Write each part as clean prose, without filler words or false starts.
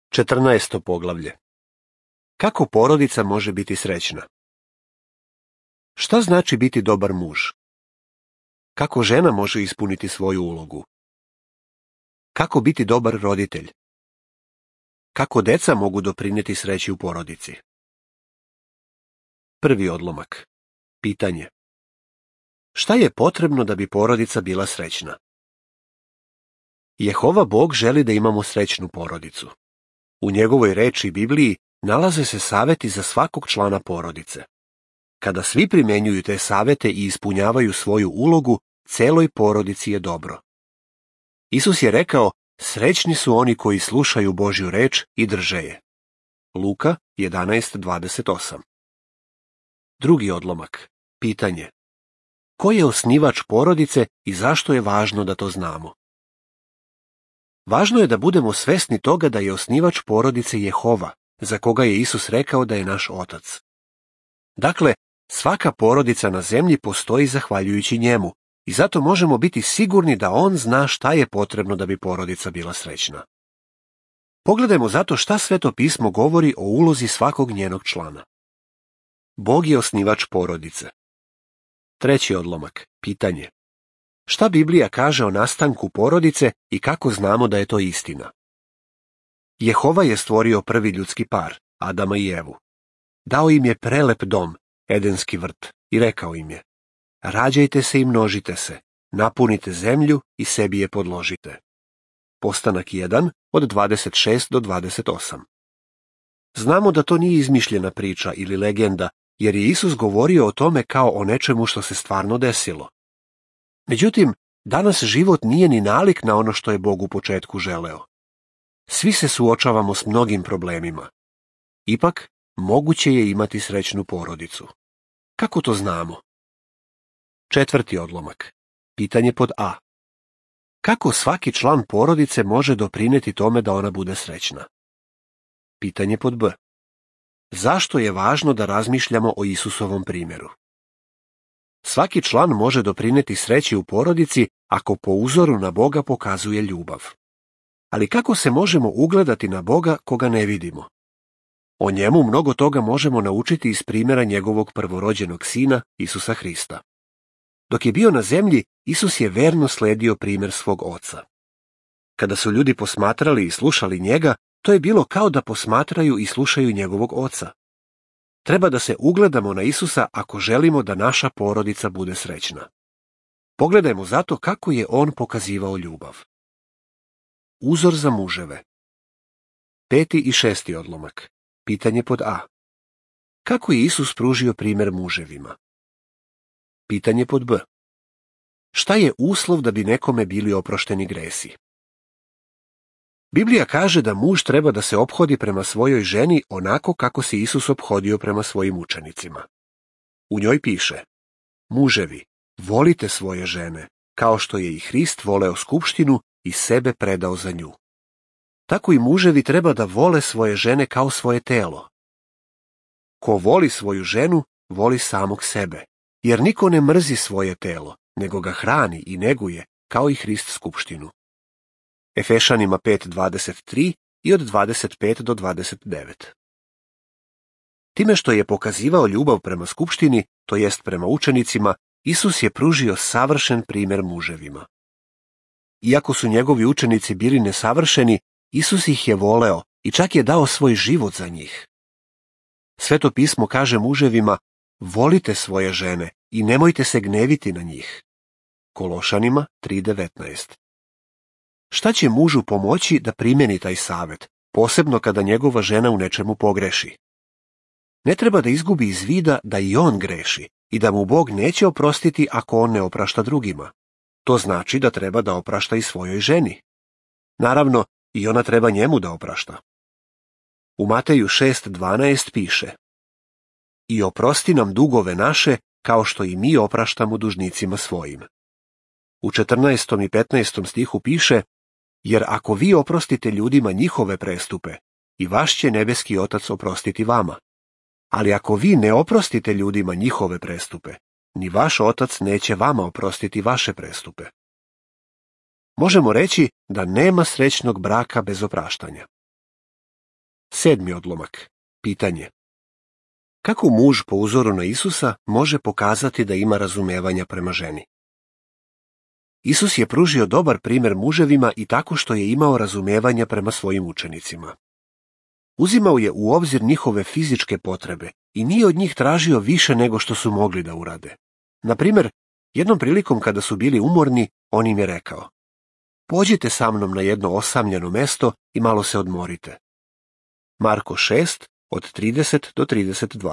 14. poglavlje. Kako porodica može biti srećna? Šta znači biti dobar muž? Kako žena može ispuniti svoju ulogu? Kako biti dobar roditelj? Kako deca mogu doprinijeti sreći u porodici? Prvi odlomak. Pitanje. Šta je potrebno da bi porodica bila srećna? Jehova Bog želi da imamo srećnu porodicu. U njegovoj reči Bibliji nalaze se saveti za svakog člana porodice. Kada svi primenjuju te savete i ispunjavaju svoju ulogu, celoj porodici je dobro. Isus je rekao, srećni su oni koji slušaju Božju reč i drže je. Luka 11:28. Drugi odlomak. Pitanje. Ko je osnivač porodice i zašto je važno da to znamo? Važno je da budemo svesni toga da je osnivač porodice Jehova, za koga je Isus rekao da je naš Otac. Dakle, svaka porodica na zemlji postoji zahvaljujući njemu i zato možemo biti sigurni da on zna šta je potrebno da bi porodica bila srećna. Pogledajmo zato šta Sveto pismo govori o ulozi svakog njenog člana. Bog je osnivač porodice. Treći odlomak. Pitanje. Šta Biblija kaže o nastanku porodice i kako znamo da je to istina? Jehova je stvorio prvi ljudski par, Adama i Evu. Dao im je prelep dom, Edenski vrt, i rekao im je: rađajte se i množite se, napunite zemlju i sebi je podložite. Postanak 1 od 26 do 28. Znamo da to nije izmišljena priča ili legenda, jer je Isus govorio o tome kao o nečemu što se stvarno desilo. Međutim, danas život nije ni nalik na ono što je Bog u početku želeo. Svi se suočavamo s mnogim problemima. Ipak, moguće je imati srećnu porodicu. Kako to znamo? Četvrti odlomak. Pitanje pod A. Kako svaki član porodice može doprinijeti tome da ona bude srećna? Pitanje pod B. Zašto je važno da razmišljamo o Isusovom primjeru? Svaki član može doprinijeti sreći u porodici ako po uzoru na Boga pokazuje ljubav. Ali kako se možemo ugledati na Boga koga ne vidimo? O njemu mnogo toga možemo naučiti iz primjera njegovog prvorođenog sina, Isusa Hrista. Dok je bio na zemlji, Isus je verno sledio primjer svog oca. Kada su ljudi posmatrali i slušali njega, to je bilo kao da posmatraju i slušaju njegovog oca. Treba da se ugledamo na Isusa ako želimo da naša porodica bude srećna. Pogledajmo zato kako je on pokazivao ljubav. Uzor za muževe. 5. i 6. odlomak. Pitanje pod A. Kako je Isus pružio primjer muževima? Pitanje pod B. Šta je uslov da bi nekome bili oprošteni gresi? Biblija kaže da muž treba da se ophodi prema svojoj ženi onako kako se Isus ophodio prema svojim učenicima. U njoj piše: muževi, volite svoje žene, kao što je i Hrist voleo skupštinu i sebe predao za nju. Tako i muževi treba da vole svoje žene kao svoje telo. Ko voli svoju ženu, voli samog sebe, jer niko ne mrzi svoje telo, nego ga hrani i neguje, kao i Hrist skupštinu. Efešanima 5:23 i od 25 do 29. Time što je pokazivao ljubav prema skupštini, to jest prema učenicima, Isus je pružio savršen primjer muževima. Iako su njegovi učenici bili nesavršeni, Isus ih je voleo i čak je dao svoj život za njih. Sveto pismo kaže muževima: volite svoje žene i nemojte se gneviti na njih. Kološanima 3:19. Šta će mužu pomoći da primjeni taj savet, posebno kada njegova žena u nečemu pogreši? Ne treba da izgubi iz vida da i on greši i da mu Bog neće oprostiti ako on ne oprašta drugima. To znači da treba da oprašta i svojoj ženi. Naravno, i ona treba njemu da oprašta. U Mateju 6:12 piše: i oprosti nam dugove naše, kao što i mi opraštamo dužnicima svojim. U 14. i 15. stihu piše: jer ako vi oprostite ljudima njihove prestupe, i vaš će nebeski Otac oprostiti vama. Ali ako vi ne oprostite ljudima njihove prestupe, ni vaš Otac neće vama oprostiti vaše prestupe. Možemo reći da nema srećnog braka bez opraštanja. 7. odlomak. Pitanje. Kako muž po uzoru na Isusa može pokazati da ima razumevanja prema ženi? Isus je pružio dobar primjer muževima i tako što je imao razumevanja prema svojim učenicima. Uzimao je u obzir njihove fizičke potrebe i nije od njih tražio više nego što su mogli da urade. Na primjer, jednom prilikom kada su bili umorni, on im je rekao: pođite sa mnom na jedno osamljeno mesto i malo se odmorite. Marko 6, od 30 do 32.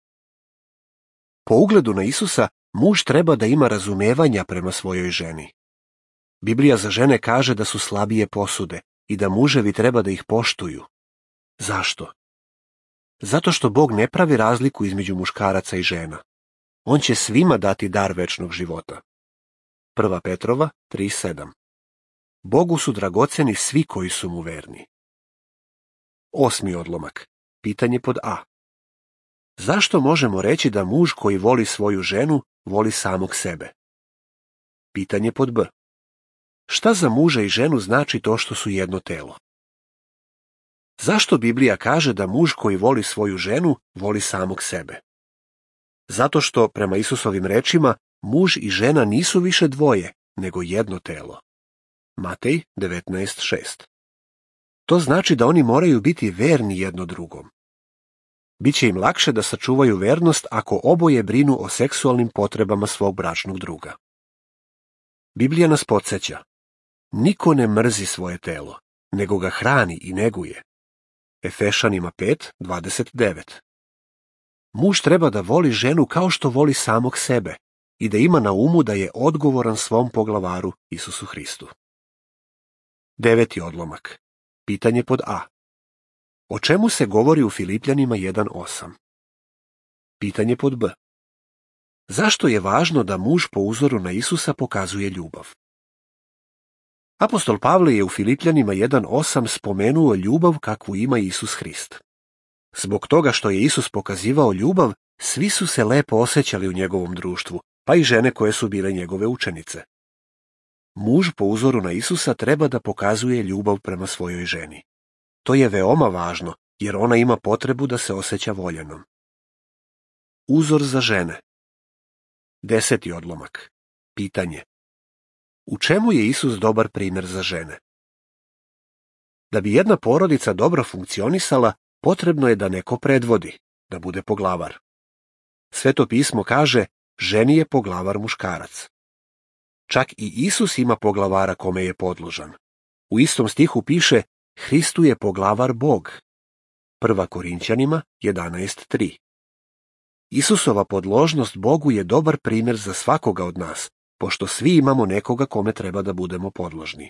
Po ugledu na Isusa, muž treba da ima razumevanja prema svojoj ženi. Biblija za žene kaže da su slabije posude i da muževi treba da ih poštuju. Zašto? Zato što Bog ne pravi razliku između muškaraca i žena. On će svima dati dar večnog života. 1. Petrova 3:7. Bogu su dragoceni svi koji su mu verni. 8. odlomak. Pitanje pod A. Zašto možemo reći da muž koji voli svoju ženu voli samog sebe? Pitanje pod B. Šta za muža i ženu znači to što su jedno telo? Zašto Biblija kaže da muž koji voli svoju ženu voli samog sebe? Zato što, prema Isusovim rečima, muž i žena nisu više dvoje, nego jedno telo. Matej 19:6. To znači da oni moraju biti verni jedno drugom. Biće im lakše da sačuvaju vernost ako oboje brinu o seksualnim potrebama svog bračnog druga. Biblija nas podsjeća: niko ne mrzi svoje telo, nego ga hrani i neguje. Efešanima 5:29. Muž treba da voli ženu kao što voli samog sebe i da ima na umu da je odgovoran svom poglavaru Isusu Hristu. 9. odlomak. Pitanje pod A. O čemu se govori u Filipljanima 1:8? Pitanje pod B. Zašto je važno da muž po uzoru na Isusa pokazuje ljubav? Apostol Pavle je u Filipljanima 1:8 spomenuo ljubav kakvu ima Isus Hrist. Zbog toga što je Isus pokazivao ljubav, svi su se lepo osjećali u njegovom društvu, pa i žene koje su bile njegove učenice. Muž po uzoru na Isusa treba da pokazuje ljubav prema svojoj ženi. To je veoma važno, jer ona ima potrebu da se osjeća voljenom. Uzor za žene. 10. odlomak. Pitanje. U čemu je Isus dobar primjer za žene? Da bi jedna porodica dobro funkcionisala, potrebno je da neko predvodi, da bude poglavar. Sveto pismo kaže: ženi je poglavar muškarac. Čak i Isus ima poglavara kome je podložan. U istom stihu piše: Hristu je poglavar Bog. 1. Korinćanima 11:3. Isusova podložnost Bogu je dobar primjer za svakoga od nas, pošto svi imamo nekoga kome treba da budemo podložni.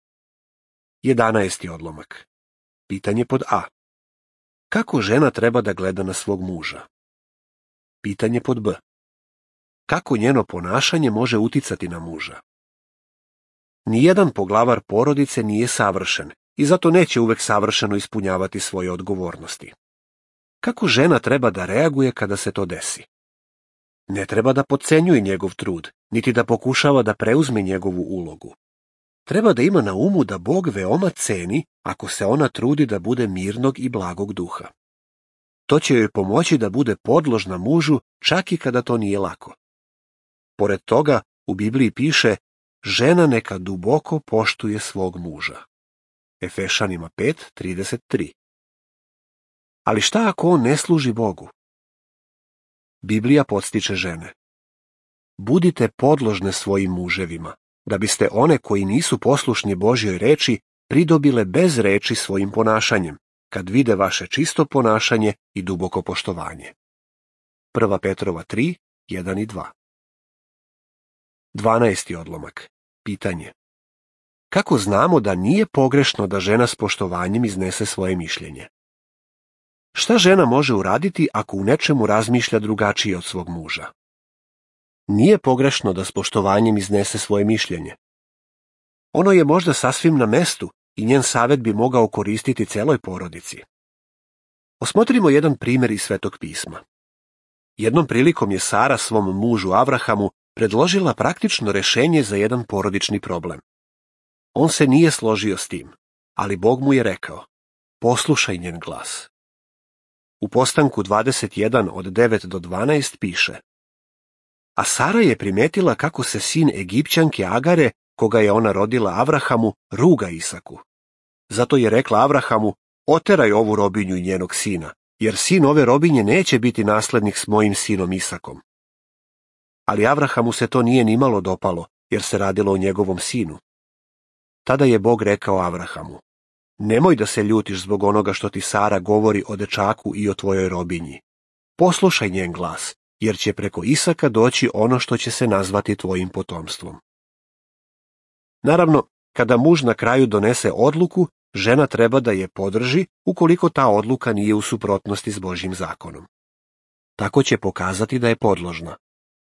11. odlomak. Pitanje pod A. Kako žena treba da gleda na svog muža? Pitanje pod B. Kako njeno ponašanje može uticati na muža? Nijedan poglavar porodice nije savršen i zato neće uvek savršeno ispunjavati svoje odgovornosti. Kako žena treba da reaguje kada se to desi? Ne treba da potcenjuje njegov trud, niti da pokušava da preuzme njegovu ulogu. Treba da ima na umu da Bog veoma ceni ako se ona trudi da bude mirnog i blagog duha. To će joj pomoći da bude podložna mužu čak i kada to nije lako. Pored toga, u Bibliji piše: žena neka duboko poštuje svog muža. Efešanima 5:33. Ali šta ako on ne služi Bogu? Biblija podstiče žene: budite podložne svojim muževima, da biste one koji nisu poslušni Božjoj reči pridobile bez reči svojim ponašanjem, kad vide vaše čisto ponašanje i duboko poštovanje. 1. Petrova 3:1 i 2. 12. odlomak. Pitanje. Kako znamo da nije pogrešno da žena s poštovanjem iznese svoje mišljenje? Šta žena može uraditi ako u nečemu razmišlja drugačije od svog muža? Nije pogrešno da s poštovanjem iznese svoje mišljenje. Ono je možda sasvim na mestu i njen savjet bi mogao koristiti celoj porodici. Osmotrimo jedan primjer iz Svetog pisma. Jednom prilikom je Sara svom mužu Avrahamu predložila praktično rešenje za jedan porodični problem. On se nije složio s tim, ali Bog mu je rekao: poslušaj njen glas. U Postanku 21 od 9 do 12 piše: A Sara je primetila kako se sin Egipćanke Agare, koga je ona rodila Avrahamu, ruga Isaku. Zato je rekla Avrahamu: oteraj ovu robinju i njenog sina, jer sin ove robinje neće biti naslednik s mojim sinom Isakom. Ali Avrahamu se to nije nimalo dopalo, jer se radilo o njegovom sinu. Tada je Bog rekao Avrahamu: nemoj da se ljutiš zbog onoga što ti Sara govori o dečaku i o tvojoj robinji. Poslušaj njen glas, jer će preko Isaka doći ono što će se nazvati tvojim potomstvom. Naravno, kada muž na kraju donese odluku, žena treba da je podrži ukoliko ta odluka nije u suprotnosti s Božjim zakonom. Tako će pokazati da je podložna.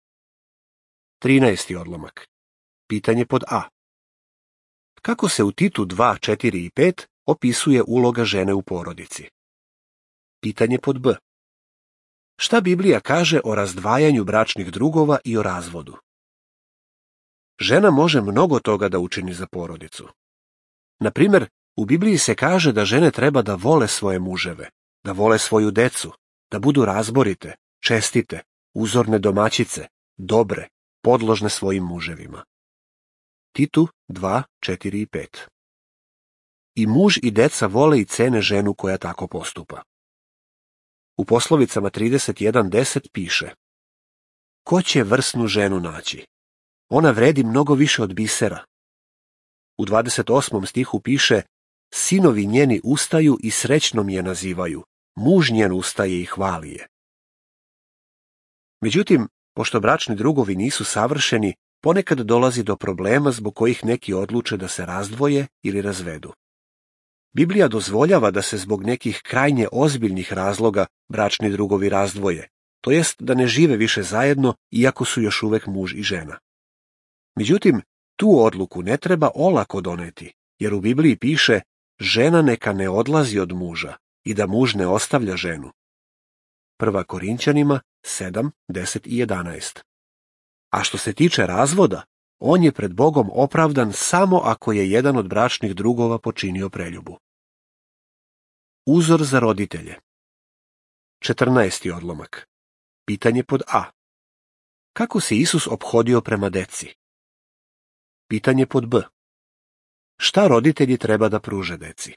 13. odlomak. Pitanje pod A. Kako se u Titu 2, 4 i 5 opisuje uloga žene u porodici? Pitanje pod B. Šta Biblija kaže o razdvajanju bračnih drugova i o razvodu? Žena može mnogo toga da učini za porodicu. Na primjer, u Bibliji se kaže da žene treba da vole svoje muževe, da vole svoju decu, da budu razborite, čestite, uzorne domaćice, dobre, podložne svojim muževima. Titu 2, 4 i 5. I muž i deca vole i cene ženu koja tako postupa. U poslovicama 31.10 piše: ko će vrsnu ženu naći? Ona vredi mnogo više od bisera. U 28. stihu piše: sinovi njeni ustaju i srećnom je nazivaju, muž njen ustaje i hvali je. Međutim, pošto bračni drugovi nisu savršeni, ponekad dolazi do problema zbog kojih neki odluče da se razdvoje ili razvedu. Biblija dozvoljava da se zbog nekih krajnje ozbiljnih razloga bračni drugovi razdvoje, to jest da ne žive više zajedno iako su još uvek muž i žena. Međutim, tu odluku ne treba olako doneti, jer u Bibliji piše: žena neka ne odlazi od muža i da muž ne ostavlja ženu. 1. Korinćanima 7, 10 i 11. A što se tiče razvoda, on je pred Bogom opravdan samo ako je jedan od bračnih drugova počinio preljubu. Uzor za roditelje. 14. odlomak. Pitanje pod A. Kako se Isus ophodio prema deci? Pitanje pod B. Šta roditelji treba da pruže deci?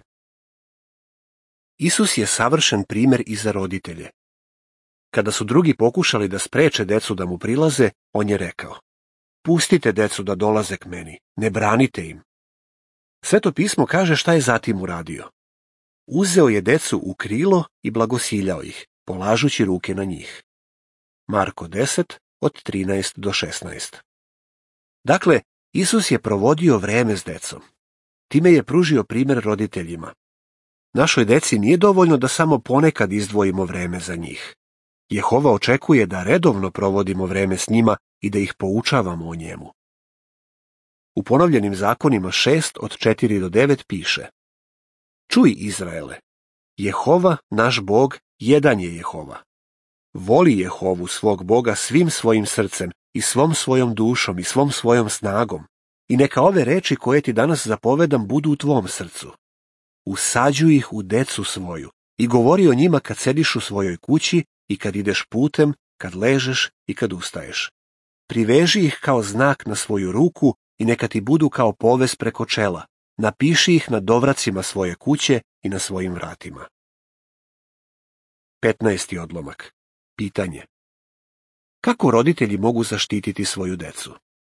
Isus je savršen primjer i za roditelje. Kada su drugi pokušali da spreče decu da mu prilaze, on je rekao: pustite decu da dolaze k meni, ne branite im. Sveto pismo kaže šta je zatim uradio. Uzeo je decu u krilo i blagosiljao ih, polažući ruke na njih. Marko 10, od 13 do 16. Dakle, Isus je provodio vreme s decom. Time je pružio primjer roditeljima. Našoj deci nije dovoljno da samo ponekad izdvojimo vreme za njih. Jehova očekuje da redovno provodimo vreme s njima i da ih poučavamo o njemu. U ponovljenim zakonima 6 od 4 do 9 piše: čuj, Izraele, Jehova, naš Bog, jedan je Jehova. Voli Jehovu svog Boga svim svojim srcem i svom svojom dušom i svom svojom snagom, i neka ove reči koje ti danas zapovedam budu u tvom srcu. Usađuj ih u decu svoju i govori o njima kad sediš u svojoj kući i kad ideš putem, kad ležeš i kad ustaješ. Priveži ih kao znak na svoju ruku i neka ti budu kao poves preko čela. Napiši ih na dovracima svoje kuće i na svojim vratima. 15. odlomak. Pitanje. Kako roditelji mogu zaštititi svoju decu?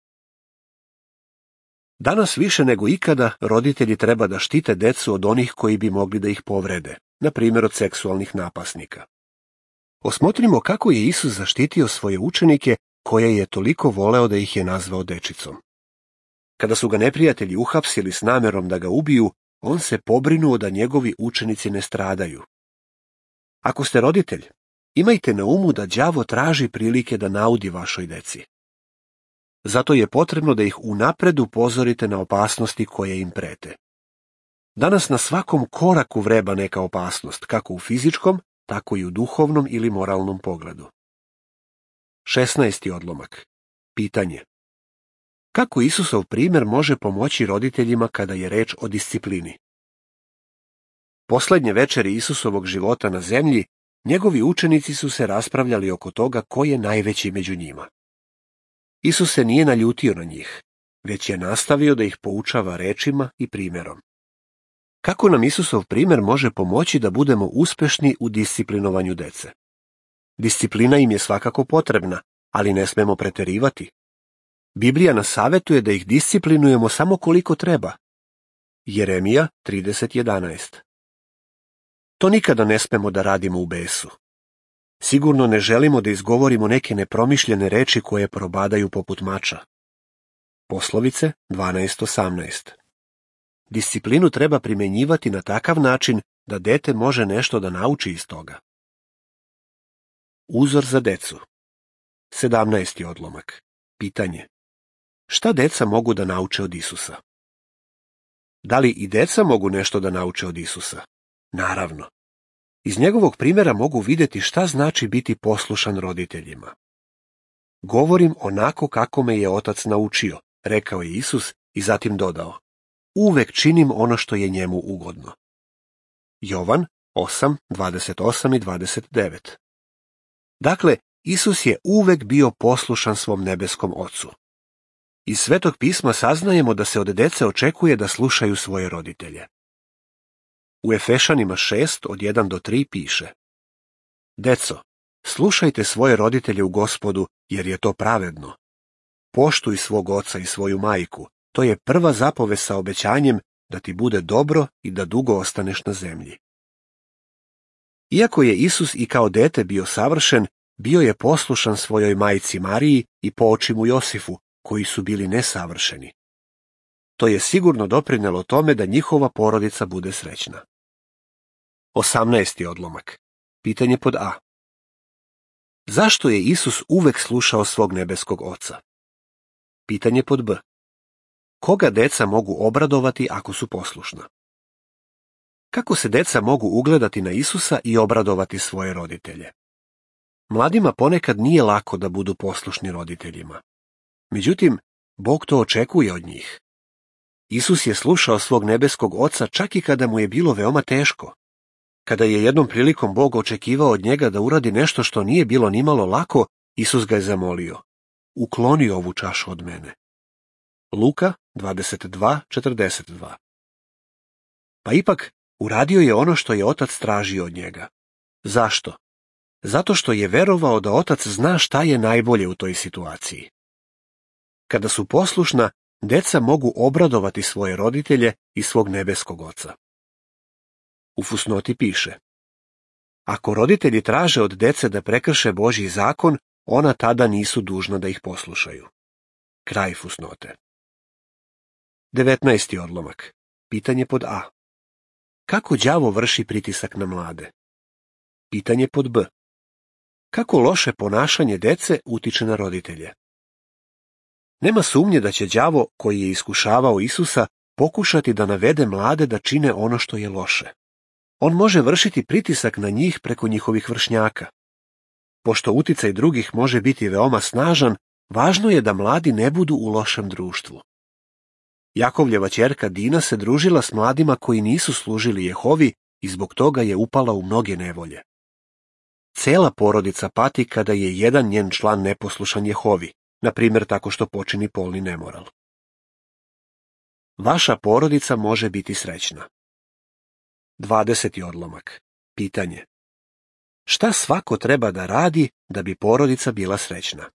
Danas više nego ikada roditelji treba da štite decu od onih koji bi mogli da ih povrede, na primjer od seksualnih napasnika. Osmotrimo kako je Isus zaštitio svoje učenike koje je toliko voleo da ih je nazvao dečicom. Kada su ga neprijatelji uhapsili s namerom da ga ubiju, on se pobrinuo da njegovi učenici ne stradaju. Ako ste roditelj, imajte na umu da đavo traži prilike da naudi vašoj deci. Zato je potrebno da ih unapred upozorite na opasnosti koje im prete. Danas na svakom koraku vreba neka opasnost, kako u fizičkom, tako i u duhovnom ili moralnom pogledu. 16. odlomak. Pitanje. Kako Isusov primjer može pomoći roditeljima kada je reč o disciplini? Posljednje večeri Isusovog života na zemlji, njegovi učenici su se raspravljali oko toga ko je najveći među njima. Isus se nije naljutio na njih, već je nastavio da ih poučava rečima i primjerom. Kako nam Isusov primjer može pomoći da budemo uspešni u disciplinovanju dece? Disciplina im je svakako potrebna, ali ne smemo preterivati. Biblija nas savjetuje da ih disciplinujemo samo koliko treba. Jeremija 30:11. To nikada ne smemo da radimo u besu. Sigurno ne želimo da izgovorimo neke nepromišljene reči koje probadaju poput mača. Poslovice 12:18. Disciplinu treba primjenjivati na takav način da dete može nešto da nauči iz toga. Uzor za decu. 17. odlomak. Pitanje. Šta deca mogu da nauče od Isusa? Da li i deca mogu nešto da nauče od Isusa? Naravno. Iz njegovog primjera mogu vidjeti šta znači biti poslušan roditeljima. Govorim onako kako me je otac naučio, rekao je Isus i zatim dodao. Uvek činim ono što je njemu ugodno. Jovan 8:28 i 29. Dakle, Isus je uvek bio poslušan svom nebeskom Ocu. Iz Svetog pisma saznajemo da se od dece očekuje da slušaju svoje roditelje. U Efešanima 6:1-3 piše: Deco, slušajte svoje roditelje u Gospodu, jer je to pravedno. Poštuj svog oca i svoju majku, to je prva zapovest sa obećanjem da ti bude dobro i da dugo ostaneš na zemlji. Iako je Isus i kao dete bio savršen, bio je poslušan svojoj majci Mariji i poočimu Josifu, koji su bili nesavršeni. To je sigurno doprinelo tome da njihova porodica bude srećna. 18. odlomak. Pitanje pod A. Zašto je Isus uvek slušao svog nebeskog Oca? Pitanje pod B. Koga deca mogu obradovati ako su poslušna? Kako se deca mogu ugledati na Isusa i obradovati svoje roditelje? Mladima ponekad nije lako da budu poslušni roditeljima. Međutim, Bog to očekuje od njih. Isus je slušao svog nebeskog Oca čak i kada mu je bilo veoma teško. Kada je jednom prilikom Bog očekivao od njega da uradi nešto što nije bilo nimalo lako, Isus ga je zamolio: ukloni ovu čašu od mene. Luka 22:42. Pa ipak, uradio je ono što je Otac tražio od njega. Zašto? Zato što je verovao da Otac zna šta je najbolje u toj situaciji. Kada su poslušna, deca mogu obradovati svoje roditelje i svog nebeskog Oca. U fusnoti piše: ako roditelji traže od dece da prekrše Božji zakon, ona tada nisu dužna da ih poslušaju. Kraj fusnote. 19. odlomak. Pitanje pod A. Kako đavo vrši pritisak na mlade? Pitanje pod B. Kako loše ponašanje dece utiče na roditelje? Nema sumnje da će đavo, koji je iskušavao Isusa, pokušati da navede mlade da čine ono što je loše. On može vršiti pritisak na njih preko njihovih vršnjaka. Pošto uticaj drugih može biti veoma snažan, važno je da mladi ne budu u lošem društvu. Jakovljeva ćerka Dina se družila s mladima koji nisu služili Jehovi i zbog toga je upala u mnoge nevolje. Cela porodica pati kada je jedan njen član neposlušan Jehovi, na primjer tako što počini polni nemoral. Vaša porodica može biti srećna. 20. odlomak. Pitanje. Šta svako treba da radi da bi porodica bila srećna?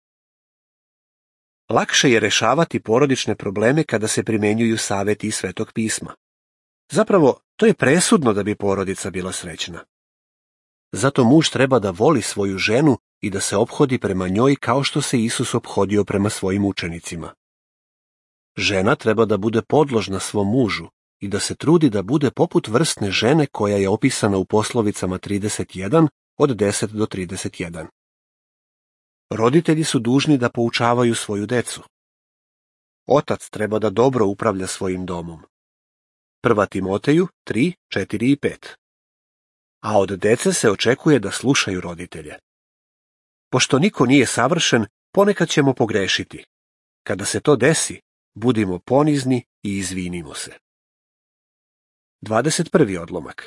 Lakše je rešavati porodične probleme kada se primenjuju saveti iz Svetog pisma. Zapravo, to je presudno da bi porodica bila srećna. Zato muž treba da voli svoju ženu i da se ophodi prema njoj kao što se Isus ophodio prema svojim učenicima. Žena treba da bude podložna svom mužu i da se trudi da bude poput vrsne žene koja je opisana u poslovicama 31 od 10 do 31. Roditelji su dužni da poučavaju svoju decu. Otac treba da dobro upravlja svojim domom. 1. Timoteju 3, 4 i 5. A od dece se očekuje da slušaju roditelje. Pošto niko nije savršen, ponekad ćemo pogrešiti. Kada se to desi, budimo ponizni i izvinimo se. 21. odlomak.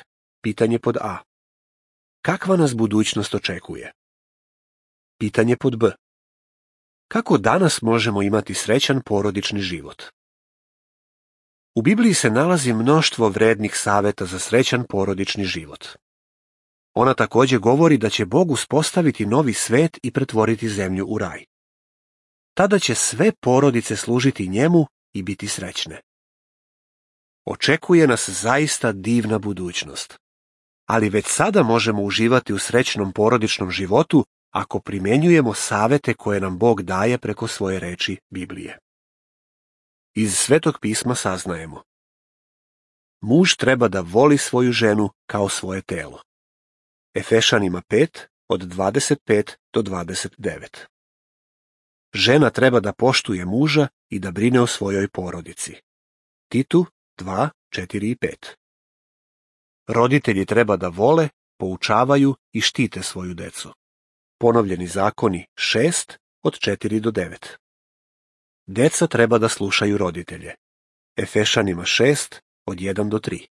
Pitanje pod A. Kakva nas budućnost očekuje? Pitanje pod B. Kako danas možemo imati srećan porodični život? U Bibliji se nalazi mnoštvo vrednih saveta za srećan porodični život. Ona također govori da će Bog uspostaviti novi svet i pretvoriti zemlju u raj. Tada će sve porodice služiti njemu i biti srećne. Očekuje nas zaista divna budućnost. Ali već sada možemo uživati u srećnom porodičnom životu ako primjenjujemo savete koje nam Bog daje preko svoje reči Biblije. Iz Svetog pisma saznajemo: muž treba da voli svoju ženu kao svoje telo. Efešanima 5, od 25 do 29. Žena treba da poštuje muža i da brine o svojoj porodici. Titu 2, 4 i 5. Roditelji treba da vole, poučavaju i štite svoju decu. Ponovljeni zakoni 6, od 4 do 9. Deca treba da slušaju roditelje. Efešanima 6, od 1 do 3.